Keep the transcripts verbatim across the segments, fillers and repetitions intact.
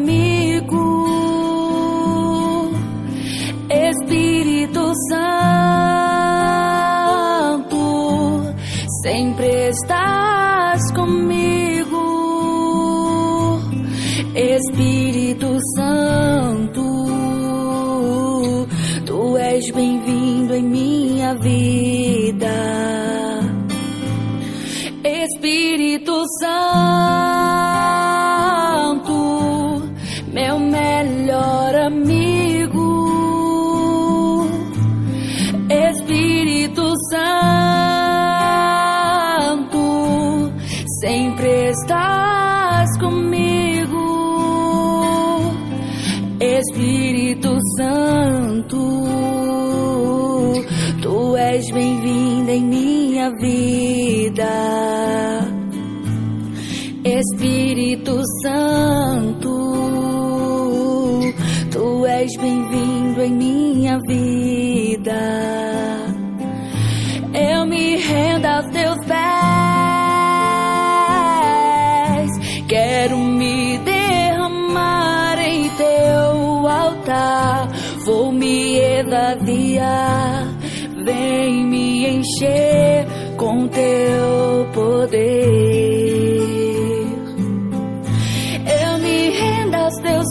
amigo. Espírito Santo, sempre estás comigo. Espírito Santo, tu és bem-vindo em minha vida. Espírito Santo, meu melhor amigo. Espírito Santo, sempre estás comigo. Espírito Santo, tu és bem-vindo em minha vida. Espírito Santo, tu és bem-vindo em minha vida. Eu me rendo aos teus pés, quero me derramar em teu altar. Vou me esvaziar, vem me encher com teu poder. Eu me rendo aos teus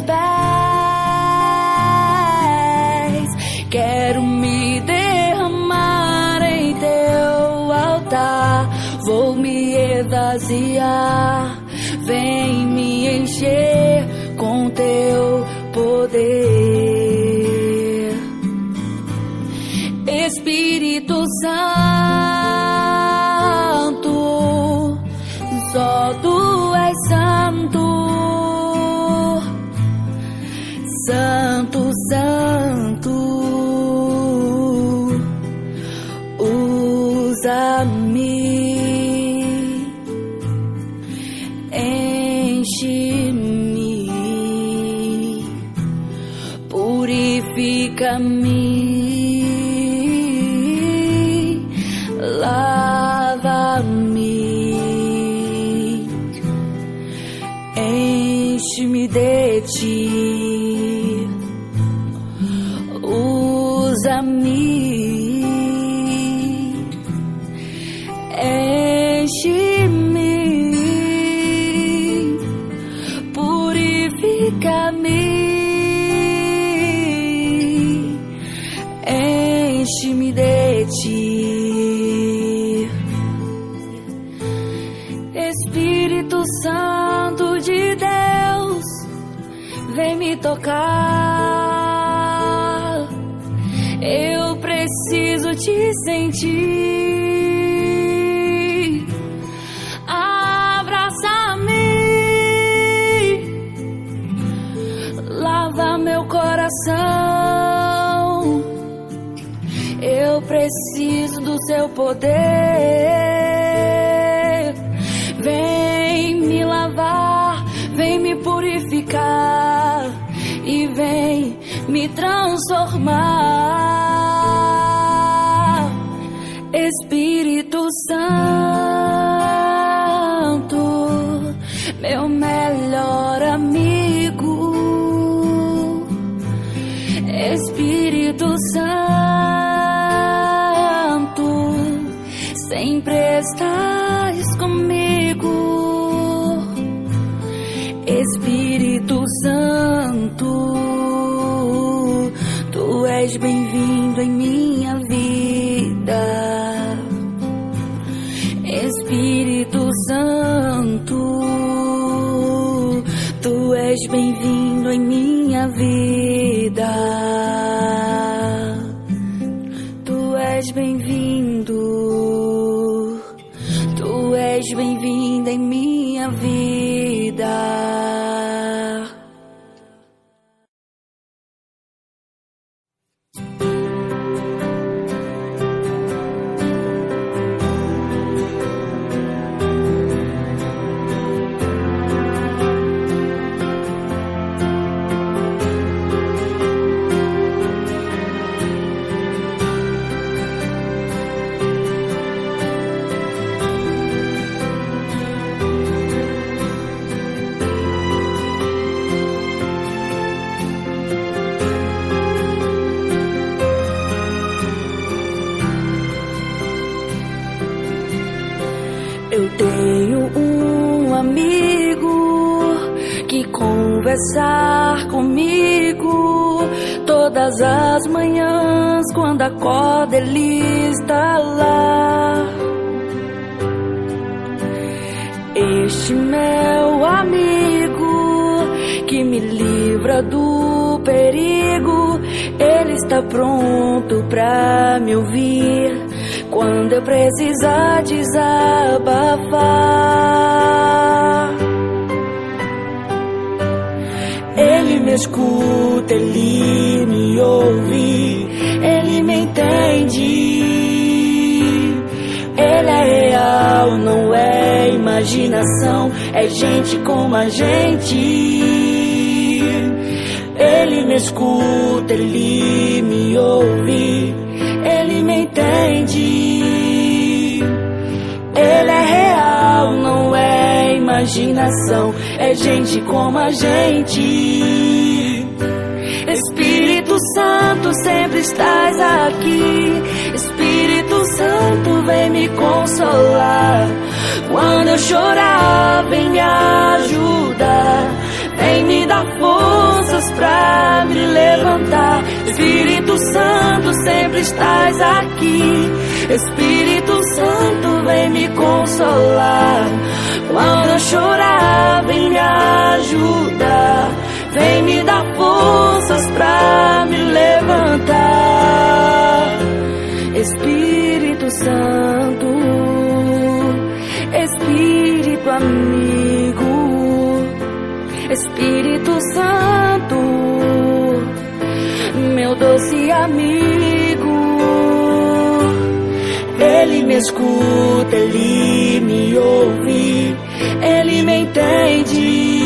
pés, quero me derramar em teu altar. Vou me esvaziar, vem me encher com teu poder. Espírito Santo, só tu és santo. Santo, santo, usa-me, enche-me, purifica-me, lava-me, enche-me de ti, usa-me, enche-me, purifica-me, enche-me de ti. Espírito Santo de Deus, vem me tocar. Eu preciso te sentir. Abraça-me, lava meu coração. Eu preciso do seu poder. Vem me lavar, vem me purificar e vem me transformar. Espírito Santo, meu melhor amigo. Espírito Santo, sempre estás comigo. Espírito Santo, tu és bem-vindo em minha vida. Espírito Santo, tu és bem-vindo em minha vida. Tu és bem-vindo, tu és bem-vindo em minha vida. conversar comigo todas as manhãs. Quando acorda, Ele está lá. Este meu amigo que me livra do perigo, Ele está pronto pra me ouvir quando eu precisar desabafar. Ele me escuta, Ele me ouve, Ele me entende. Ele é real, não é imaginação, é gente como a gente. Ele me escuta, Ele me ouve, Ele me entende. Ele é real, não é imaginação, é gente como a gente. Espírito Santo, sempre estás aqui. Espírito Santo, vem me consolar. Quando eu chorar, vem me ajudar. Vem me dar forças pra me levantar. Espírito Santo, sempre estás aqui. Espírito Santo, vem me consolar. Quando eu chorar, vem me ajudar. Vem me dar forças pra me levantar. Espírito Santo, Espírito amigo, Espírito Santo, meu doce amigo. Ele me escuta, Ele me ouve, Ele me entende.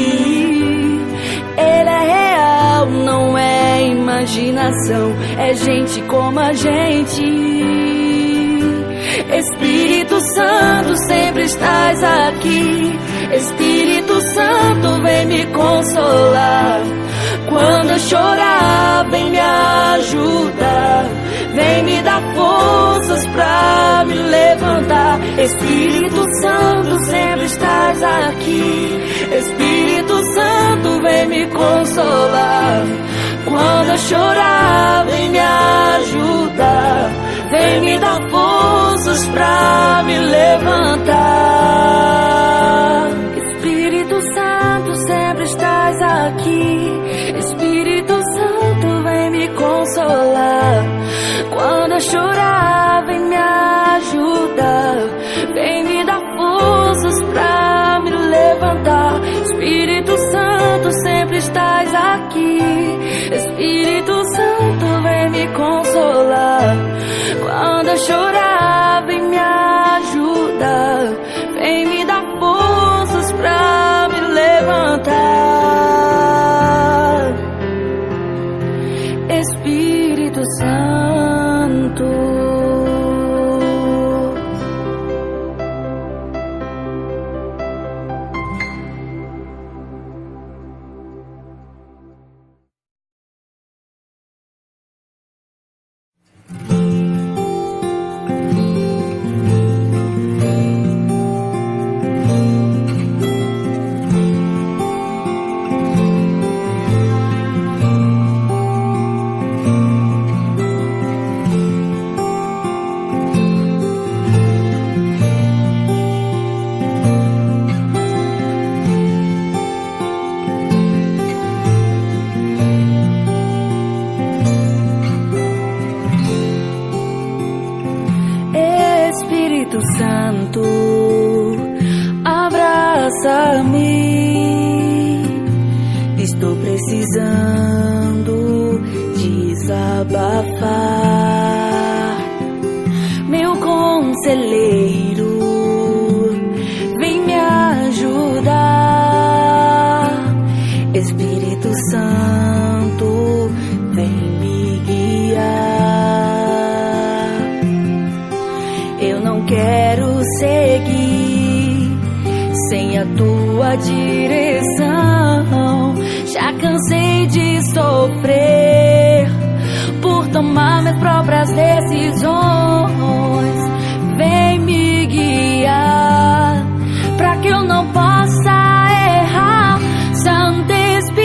Ele é real, não é imaginação, é gente como a gente. Espírito Santo, sempre estás aqui. Espírito Santo, vem me consolar. Quando eu chorar, vem me ajudar. Vem me dar forças pra me levantar. Espírito Santo, sempre estás aqui. Espírito Santo, vem me consolar. Quando eu chorar, vem me ajudar. Vem me dar forças pra me levantar. Espírito Santo, sempre estás aqui. Espírito Santo, vem me consolar. Quando eu chorar, vem me ajudar. Vem me dar forças pra me levantar. Espírito Santo, sempre estás aqui. Espírito Santo, vem me consolar. Quando eu chorar, vem me ajudar. Vem me dar forças pra me levantar. Espírito Santo. Espírito Santo, abraça-me. Estou precisando desabafar. Meu conselheiro, vem me ajudar. Espírito Santo, vem me guiar. Eu não quero seguir sem a tua direção. Já cansei de sofrer por tomar minhas próprias decisões. Vem me guiar pra que eu não possa errar. Santo Espírito,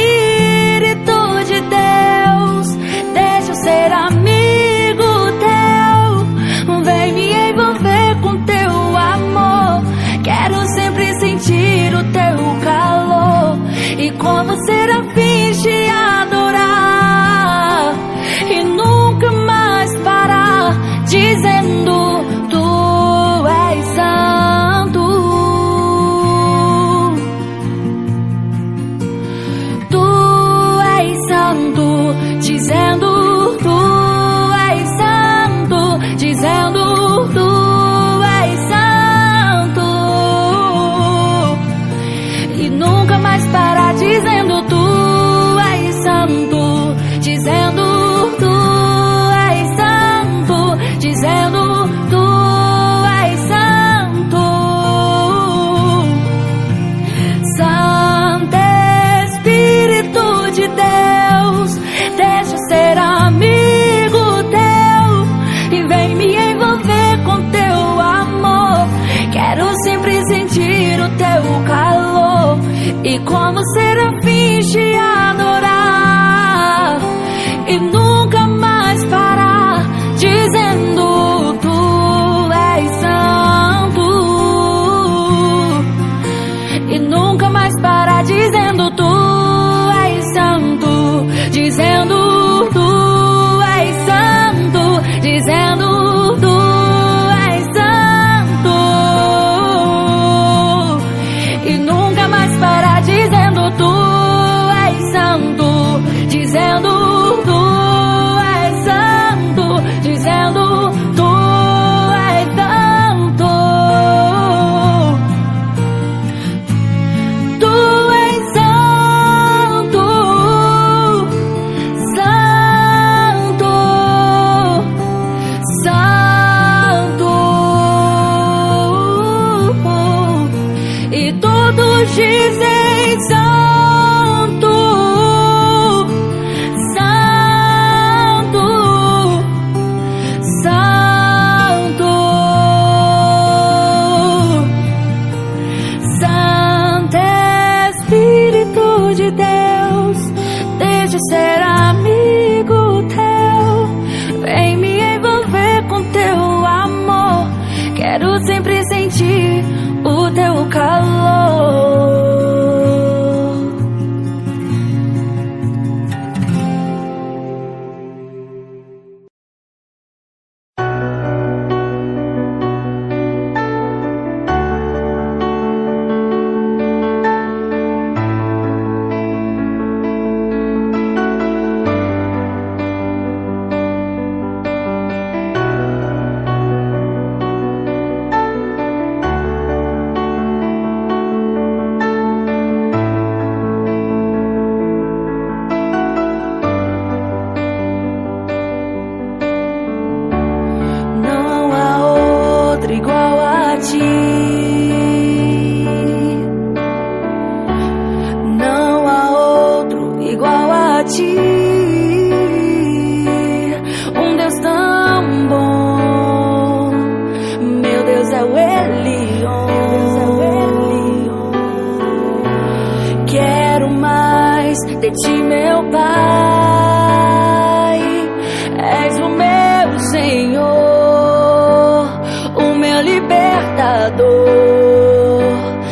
de ti, meu Pai. És o meu Senhor, o meu libertador.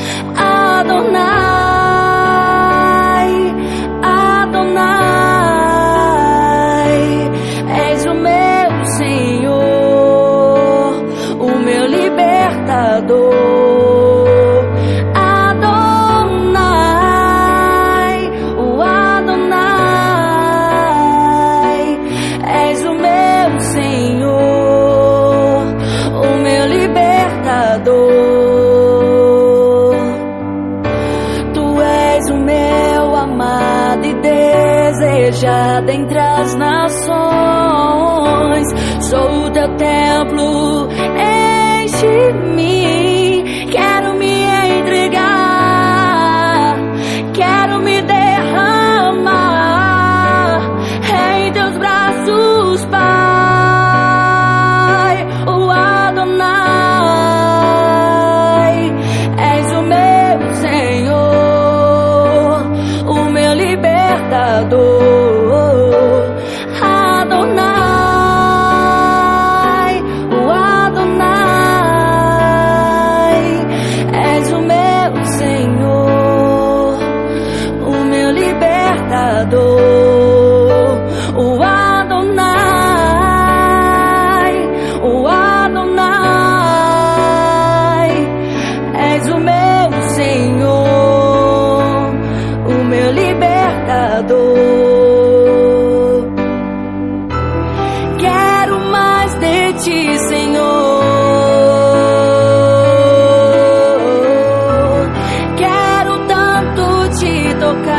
Adonai, Adonai, és o meu Senhor, o meu libertador. Dentre as nações, sou o teu templo, enche-me. Quero me entregar, quero me derramar em teus braços, Pai. O Adonai, és o meu Senhor, o meu libertador. Quero mais de ti, Senhor. Quero tanto te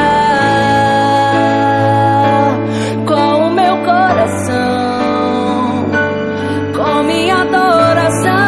tocar com o meu coração, com minha adoração.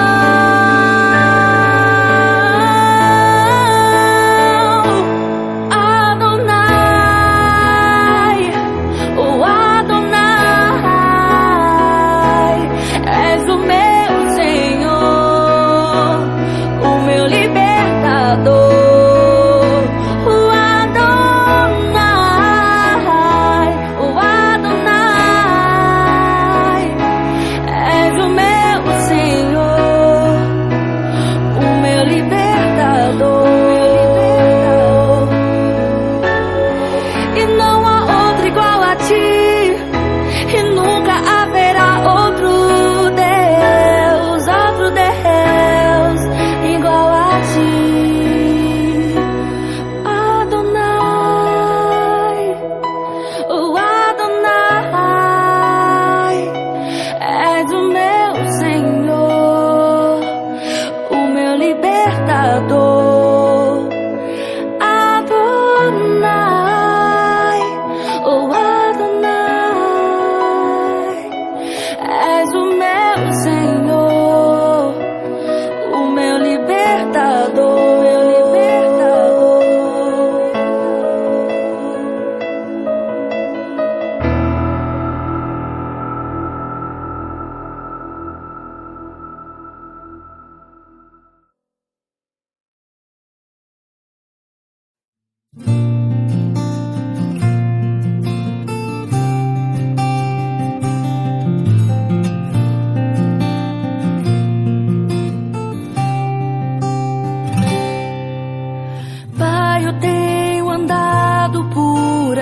Pai, eu tenho andado por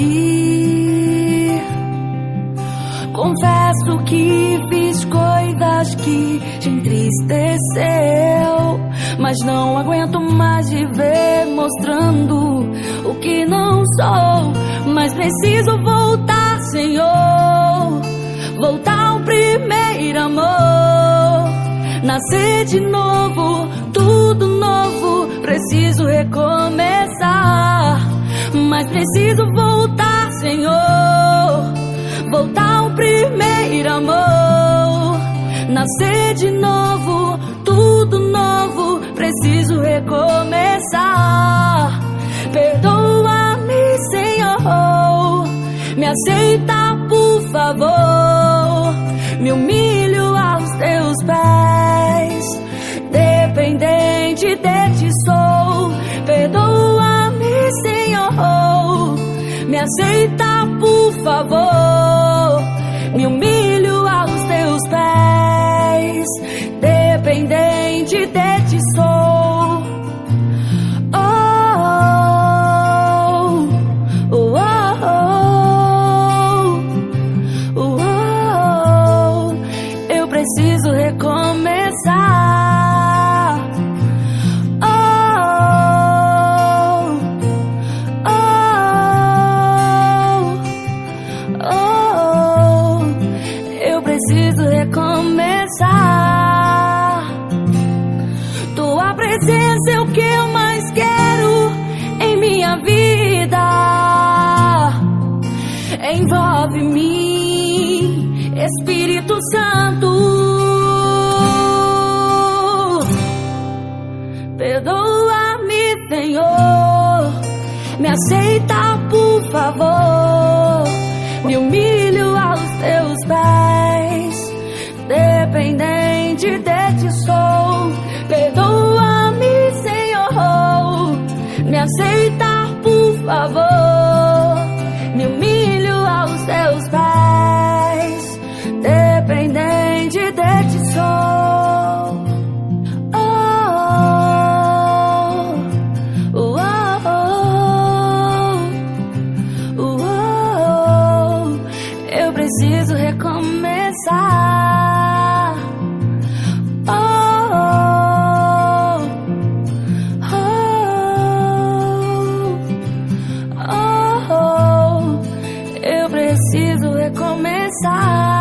aí, confesso que fiz coisas que te entristeceu, mas não aguento mais viver mostrando o que não sou. Mas preciso voltar, Senhor, voltar ao primeiro amor, nascer de novo, tudo novo. Preciso recomeçar, mas preciso voltar, Senhor, voltar ao primeiro amor, nascer de novo, tudo novo. Preciso recomeçar. Perdoa-me, Senhor, me aceita, por favor. Me humilho aos teus pés, dependente de ti sou. Perdoa-me, Senhor, me aceita, por favor. Me humilho aos teus pés, dependente de ti sou. Oh, oh, oh, oh, oh. Eu preciso recomeçar. Oh, oh, oh, oh. Eu preciso recomeçar. Tua presença é o que eu mais quero em minha vida. Envolve-me, Espírito Santo. Perdoa-me, Senhor. Me aceita, por favor. Me humilho aos teus pés, dependente de ti sou. Perdoa-me, Senhor. Me aceita, por favor. Me humilho aos teus pés, dependente de ti sou. Oh, oh, oh, oh, oh. Eu preciso recomeçar. Oh, oh, oh, eu preciso recomeçar.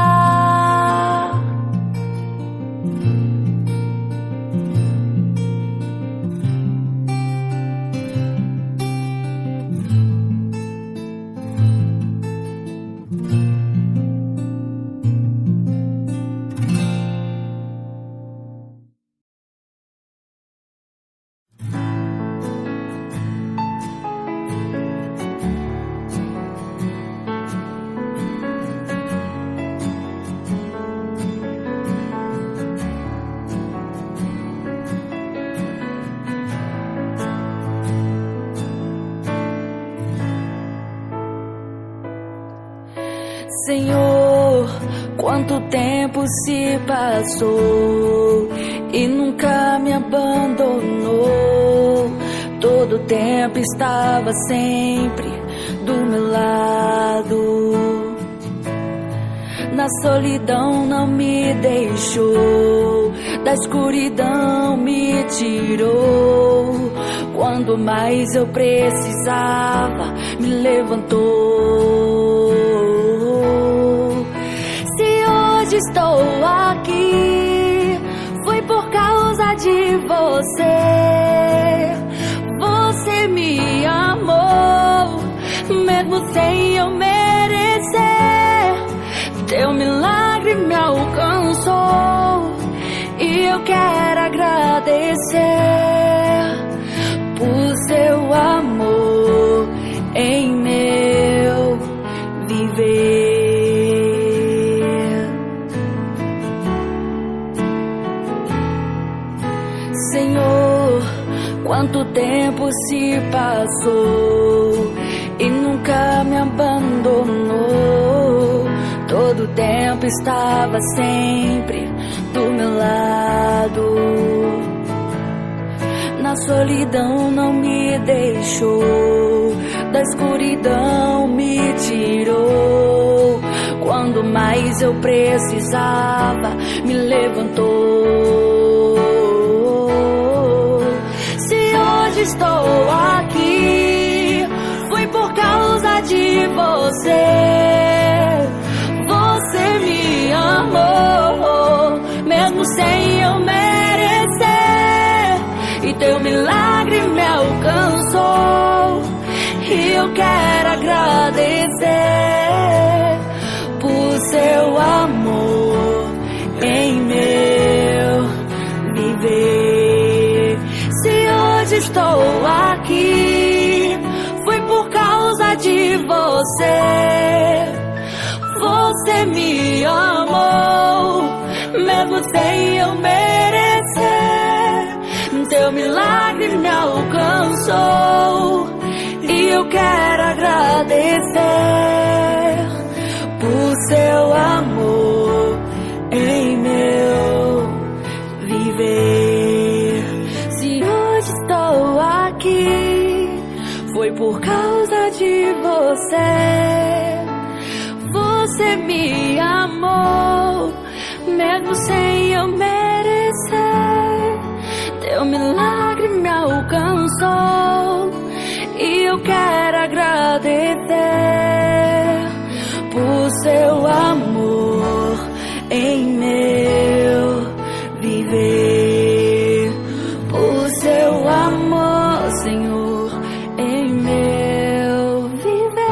Senhor, quanto tempo se passou e nunca me abandonou. Todo tempo estava sempre do meu lado. Na solidão não me deixou, da escuridão me tirou. Quando mais eu precisava, me levantou. Estou aqui, foi por causa de você. Você me amou, mesmo sem eu merecer. Teu milagre me alcançou e eu quero agradecer por seu amor em meu viver. Senhor, quanto tempo se passou e nunca me abandonou. Todo tempo estava sempre do meu lado. Na solidão não me deixou, da escuridão me tirou. Quando mais eu precisava, me levantou. Estou aqui, foi por causa de você. Você me amou, mesmo sem eu merecer. E teu milagre me alcançou e eu quero agradecer por seu amor em meu viver. Estou aqui, foi por causa de você. Você me amou, mesmo sem eu merecer. Teu milagre me alcançou e eu quero agradecer por seu amor em meu viver. Se hoje estou aqui, foi por causa de você. Você me amou, mesmo sem eu merecer. Teu milagre me alcançou e eu quero agradecer por seu amor em meu viver. Por seu amor, Senhor, em meu viver.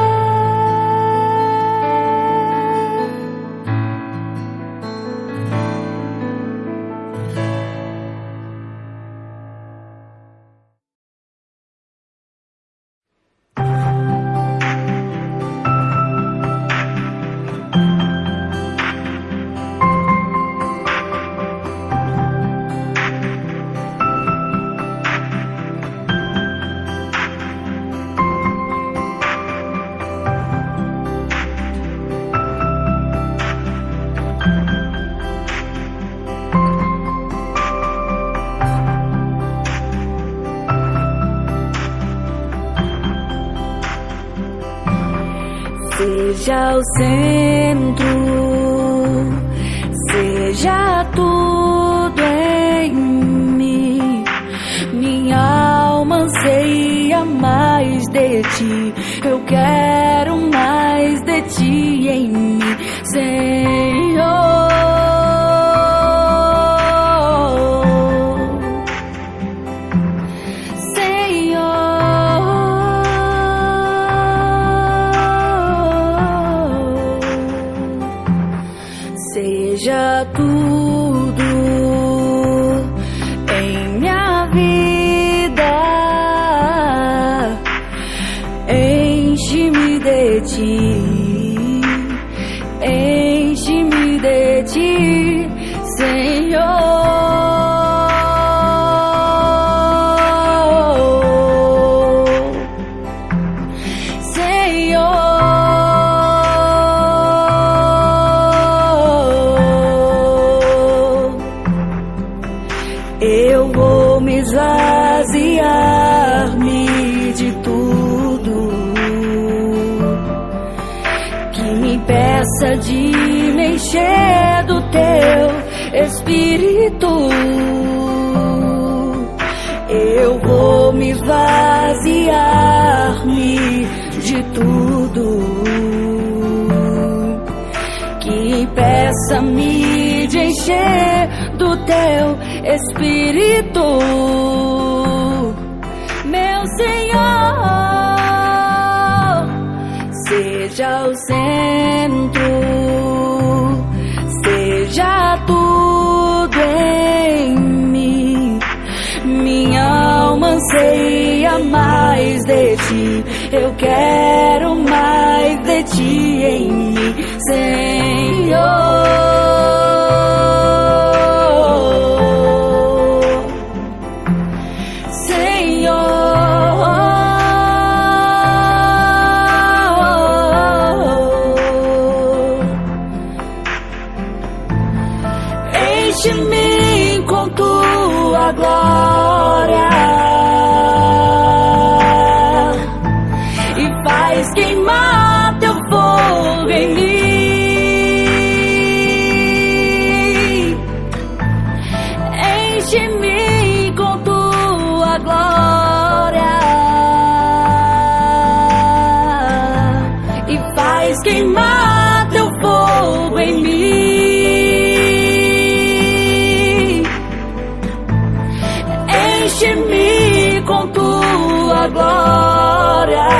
Seja o centro, seja tudo em mim. Minha alma anseia mais de ti. Eu quero mais de ti em mim, Senhor. Seja tudo em minha vida, enche-me de ti, enche-me de ti, Senhor. Eu vou me esvaziar-me de tudo que me impeça de me encher do teu Espírito. Eu vou me esvaziar-me de tudo que impeça-me de encher do teu Espírito, meu Senhor. Seja o centro, seja tudo em mim. Minha alma anseia mais de ti. Eu quero mais de ti em mim, Senhor. Enche-me com tua glória e faz queimar teu fogo em mim. Enche-me com tua glória e faz queimar teu fogo em mim. Enche-me com tua glória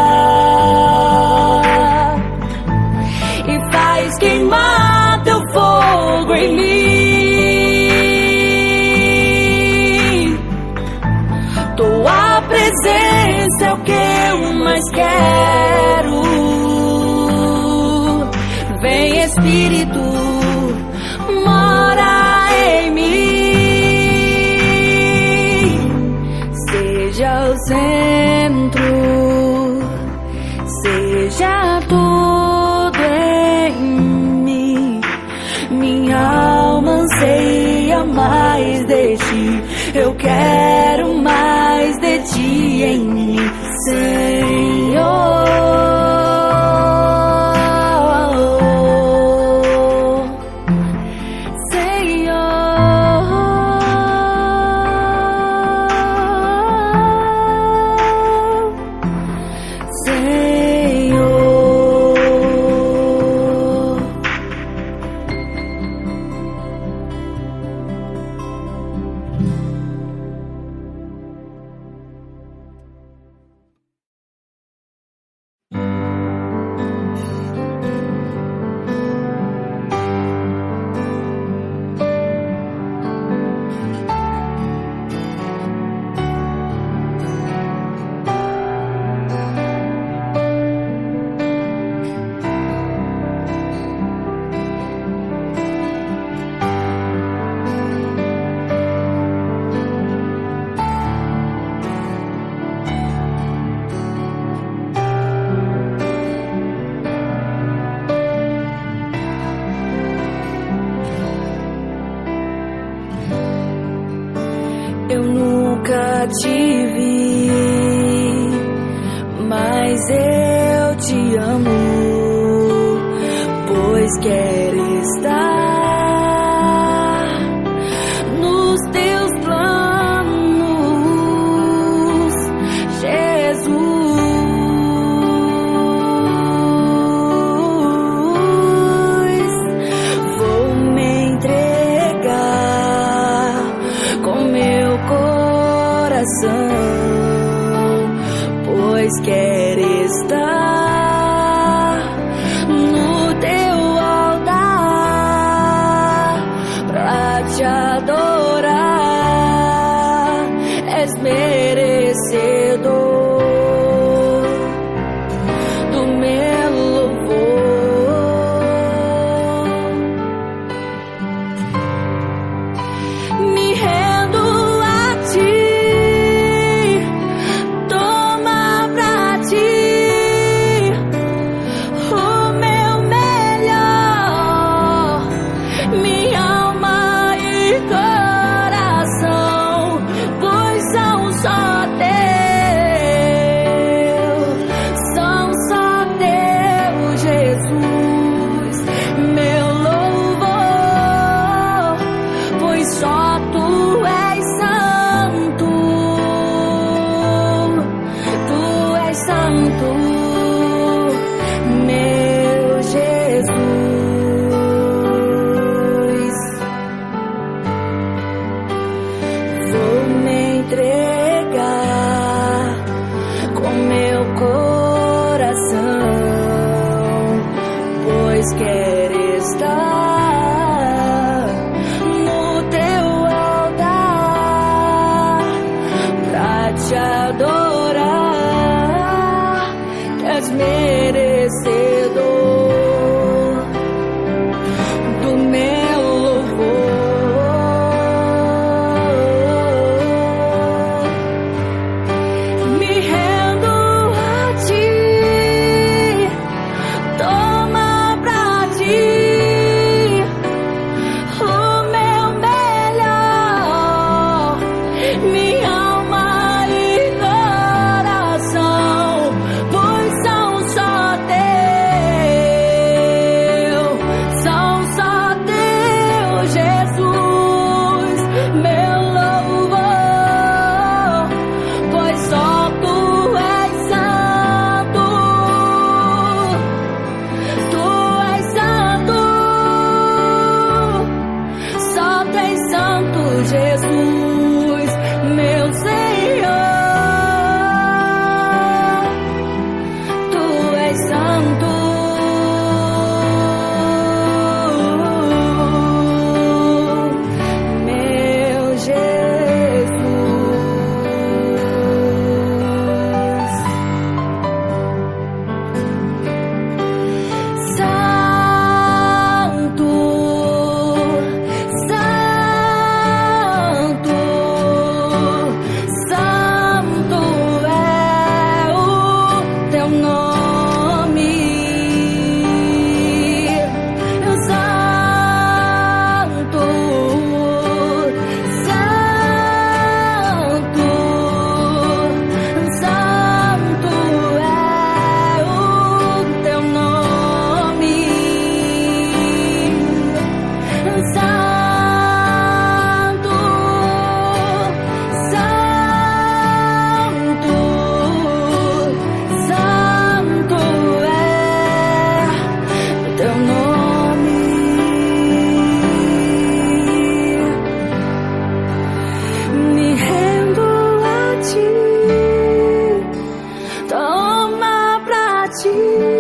e faz queimar teu fogo em mim. Tua presença é o que eu mais quero. Vem, Espírito, mora em mim. Seja o centro, Toma tudo em mim, minha alma anseia mais de ti. Eu quero mais de ti em mim, Senhor. Eu nunca te vi, mas eu te amo, pois quero estar nos teus planos, Jesus. Vou me entregar com meu coração, pois quero estar no teu altar pra te adorar. És merecedor do meu louvor. Me rendo a ti, toma pra ti o meu melhor, minha alma e coração, pois são só teus, são só teus, Jesus, meu louvor, pois só tu és santo, tu és santo, meu Jesus. Vou me entregar com meu coração, pois quero estar no teu altar pra te adorar. És merecedor do meu louvor. Me rendo a ti, toma pra ti teu nome. Me rendo a ti, toma pra ti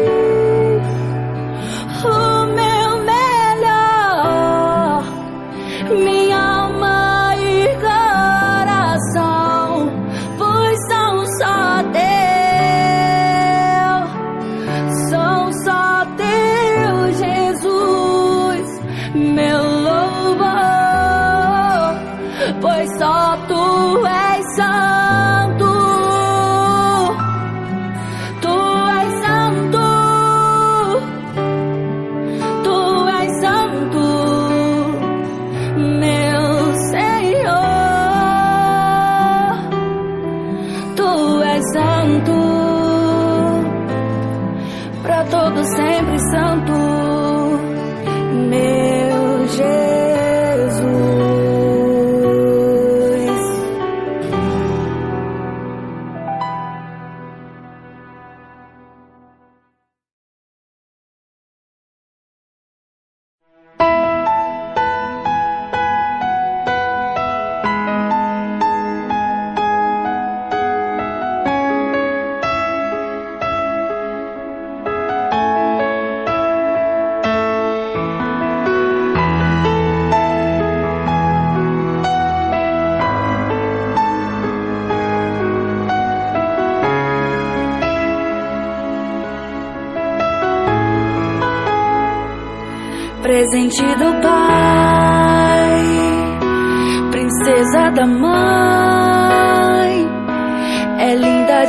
o meu melhor, minha alma e coração, pois são só teu, são só teu, Jesus, meu louvor, pois só tu és santo, tu és santo, tu és santo, meu Senhor, tu és santo, pra todo sempre santo, meu Jesus. Presente do Pai, princesa da Mãe, é linda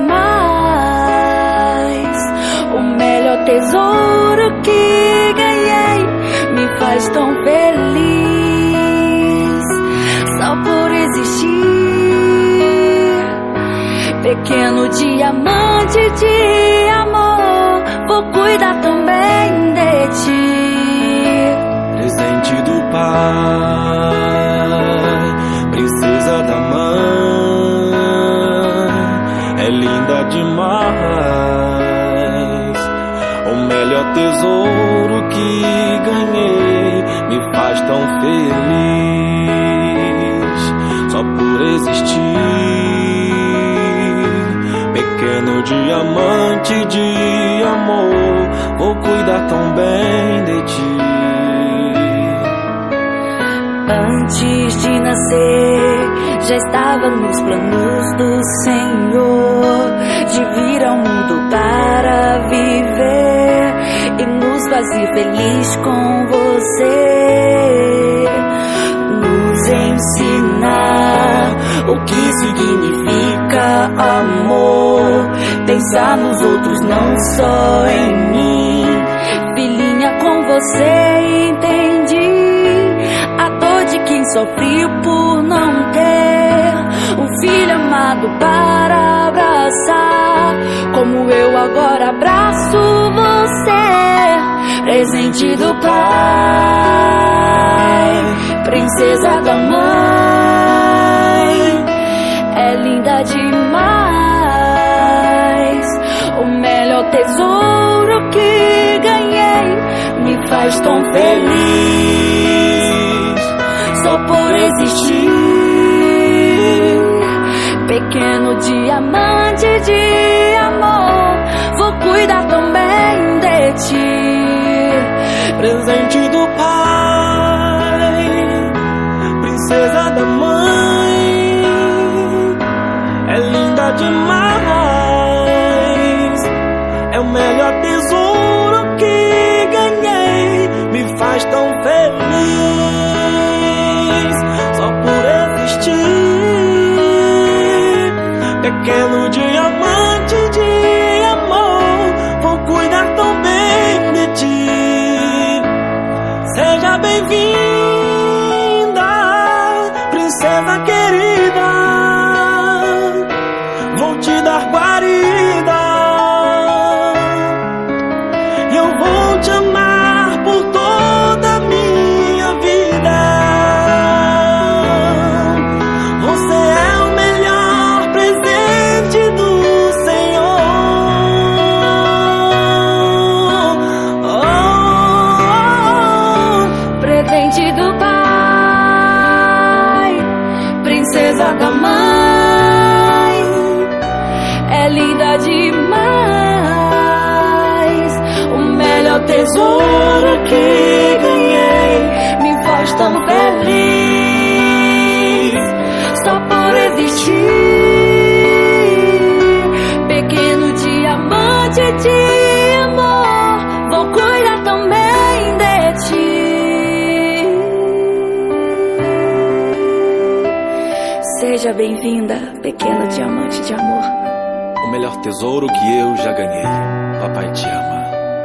demais. O melhor tesouro que ganhei me faz tão feliz. Só por existir, pequeno diamante de amor, vou cuidar também de ti. Presente do Pai, princesa da Mãe, é linda demais. O melhor tesouro que ganhei me faz tão feliz. Só por existir, pequeno diamante de amor, vou cuidar tão bem de ti. Antes de nascer, já estava nos planos do Senhor, de vir ao mundo para viver e nos fazer feliz com você. Nos ensinar o que significa amor, pensar nos outros, não só em mim. Filhinha, com você entendi a dor de quem sofreu por não ter um filho amado para abraçar, como eu agora abraço você. Presente do Pai, princesa da Mãe, é linda demais. O melhor tesouro que ganhei me faz tão feliz. Só por existir, pequeno diamante de amor, vou cuidar também de ti. Presente do Pai, princesa da Mãe, é linda demais. É o melhor tesouro que ganhei, me faz tão feliz. Só por existir, pequeno diamante de amor, vou cuidar tão bem de ti. Seja bem-vinda, princesa querida, vou te dar guarida e eu vou te amar por toda a minha vida. Você é o melhor presente do Senhor. Oh, tesouro que ganhei me faz tão feliz só por existir. Pequeno diamante de amor, vou cuidar também de ti. Seja bem-vinda, pequeno diamante de amor. O melhor tesouro que eu já ganhei. Papai te ama.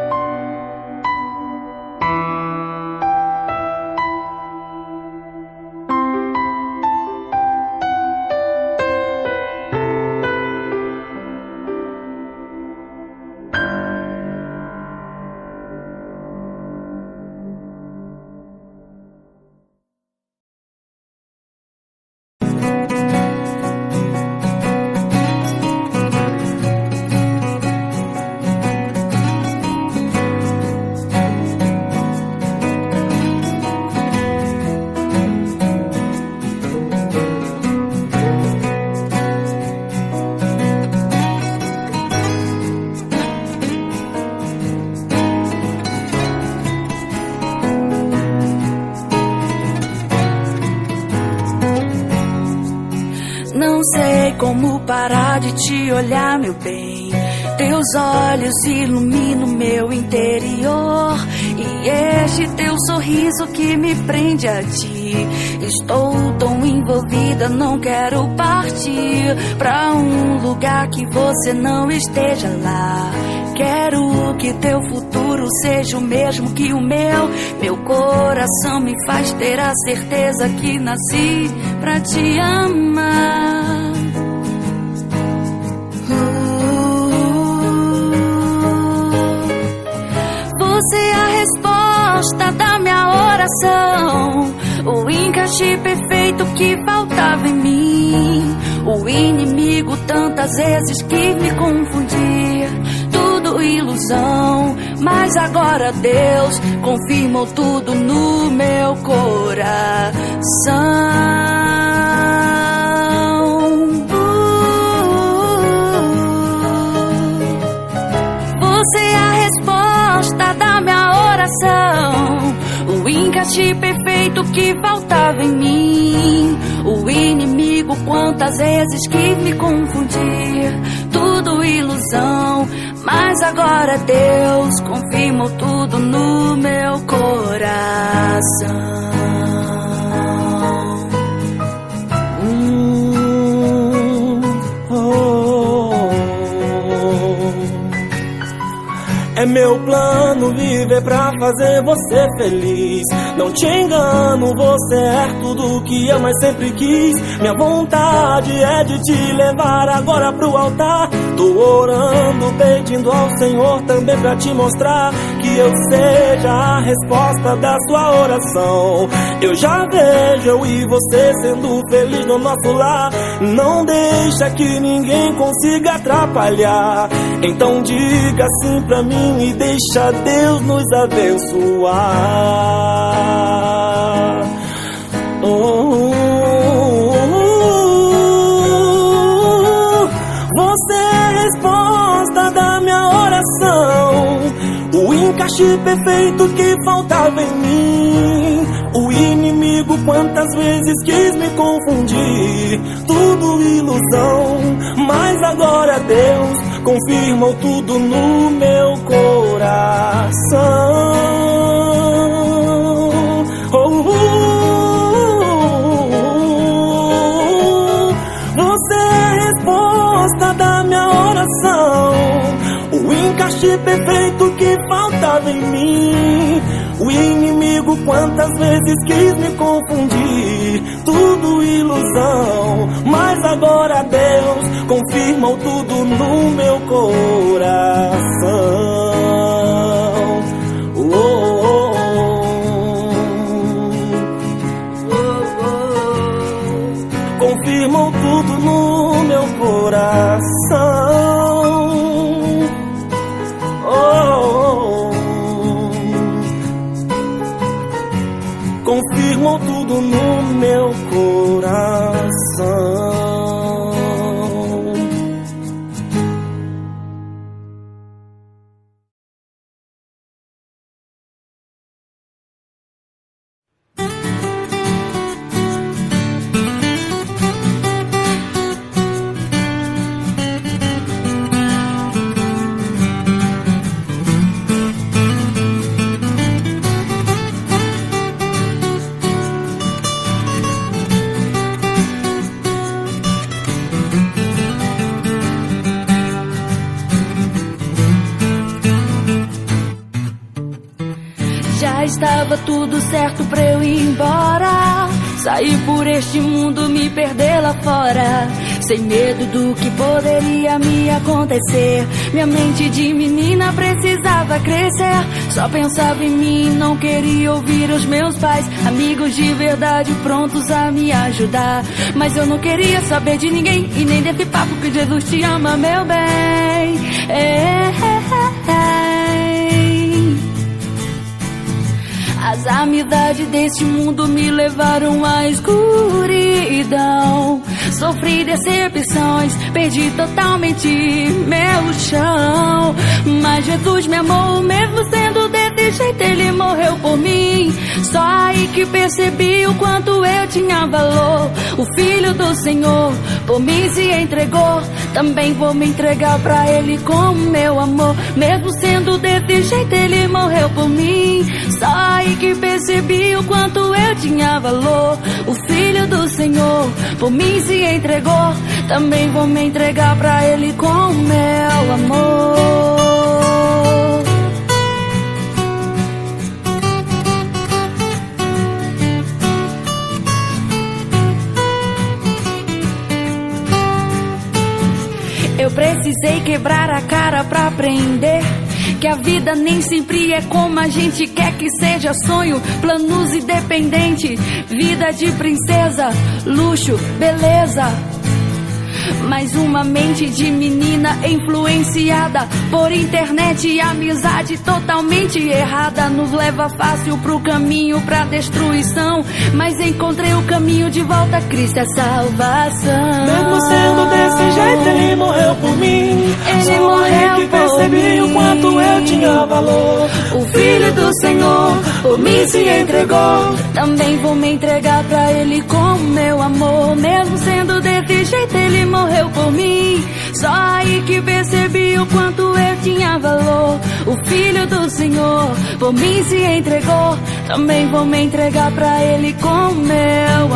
Não sei como parar de te olhar, meu bem. Teus olhos iluminam meu interior, e este teu sorriso que me prende a ti. Estou tão envolvida, não quero partir pra um lugar que você não esteja lá. Quero que teu futuro seja o mesmo que o meu. Meu coração me faz ter a certeza que nasci pra te amar. Você é a resposta da minha oração, o encaixe perfeito que faltava em mim. O inimigo tantas vezes quis me confundir, tudo ilusão, mas agora Deus confirmou tudo no meu coração. Você é a resposta da minha oração, o encaixe perfeito que faltava em mim. O inimigo quantas vezes quis me confundir, tudo ilusão, mas agora Deus confirmou tudo no meu coração. Hum, oh, é meu plano viver pra fazer você feliz. Não te engano, você é tudo que eu mais sempre quis. Minha vontade é de te levar agora pro altar. Tô orando, pedindo ao Senhor também pra te mostrar que eu seja a resposta da sua oração. Eu já vejo eu e você sendo feliz no nosso lar. Não deixa que ninguém consiga atrapalhar. Então diga sim pra mim e deixa Deus nos abençoar. Oh, oh, oh, você é a resposta da minha oração, o encaixe perfeito que faltava em mim. O inimigo quantas vezes quis me confundir, tudo ilusão, mas agora Deus confirmou tudo no meu coração. Oh, oh, oh, você é a resposta da minha oração, o encaixe perfeito que faltava em mim. O inimigo quantas vezes quis me confundir, tudo ilusão, mas agora Deus confirmou tudo no meu coração. Oh, oh, oh, oh. Confirmou tudo no meu coração. Confirmou tudo no meu coração. Já estava tudo certo pra eu ir embora, sair por este mundo, me perder lá fora, sem medo do que poderia me acontecer. Minha mente de menina precisava crescer, só pensava em mim, não queria ouvir os meus pais, amigos de verdade prontos a me ajudar. Mas eu não queria saber de ninguém e nem desse papo que Jesus te ama, meu bem. É, é, é. As amizades deste mundo me levaram à escuridão. Sofri decepções, perdi totalmente meu chão. Mas Jesus me amou, mesmo sendo desse jeito, Ele morreu por mim. Só aí que percebi o quanto eu tinha valor. O Filho do Senhor por mim se entregou, também vou me entregar pra Ele com meu amor. Mesmo sendo desse jeito, Ele morreu por mim. Só aí que percebi o quanto eu tinha valor. O Filho do Senhor por mim se entregou, também vou me entregar pra Ele com meu amor. Eu precisei quebrar a cara pra aprender que a vida nem sempre é como a gente quer que seja. Sonho, planos independentes, vida de princesa, luxo, beleza. Mas uma mente de menina influenciada por internet e amizade totalmente errada nos leva fácil pro caminho pra destruição. Mas encontrei o caminho de volta, Cristo é salvação. Mesmo sendo desse jeito, Ele morreu por mim. Ele Só morreu que por percebi mim. o quanto eu tinha valor. O Filho do Senhor por mim se entregou, também vou me entregar pra Ele com meu amor. Mesmo sendo desse jeito, Ele morreu por mim. Só aí que percebi o quanto eu tinha valor. O Filho do Senhor por mim se entregou, também vou me entregar pra Ele com meu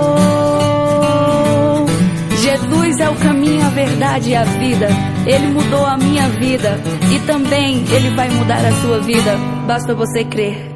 amor. Jesus é o caminho, a verdade e a vida. Ele mudou a minha vida e também Ele vai mudar a sua vida. Basta você crer.